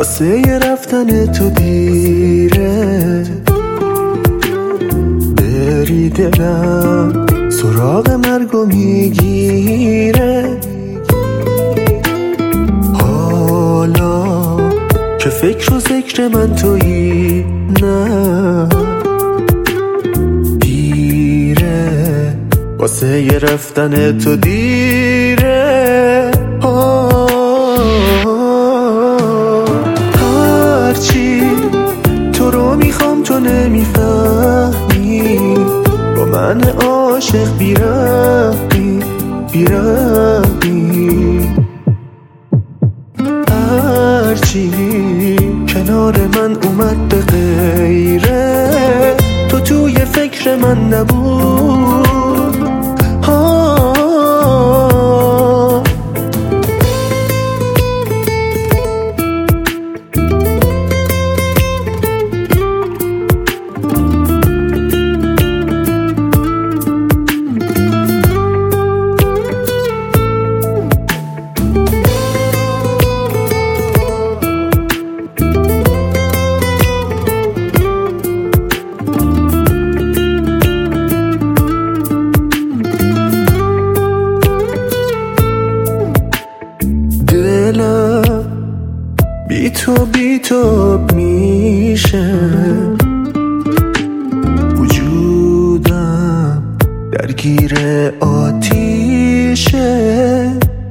واسه یه رفتن تو دیره، بری دلم سراغ مرگو میگیره. حالا که فکر و ذکر من تویی، نه دیره واسه یه رفتن تو دیره. هرچی تو رو میخوام تو نمیفهمی، با من عاشق بیرحمی بیرحمی. هرچی کنار من اومد به غیره، تو توی فکر من نبود. دلم بی تو میشه، وجودم درگیر آتیشه.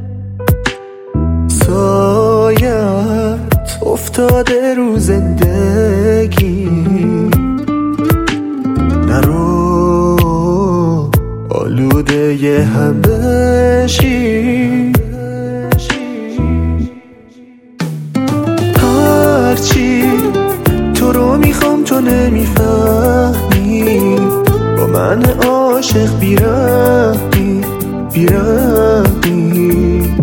سایت افتاده رو زندگی، نرو آلوده یه همه شی. هرچی تو رو میخوام تو نمیفهمی، با من عاشق بیرحمی بیرحمی.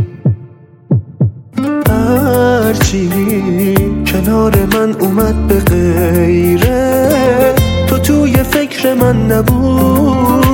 هرچی کنار من اومد به غیره، تو توی فکر من نبود.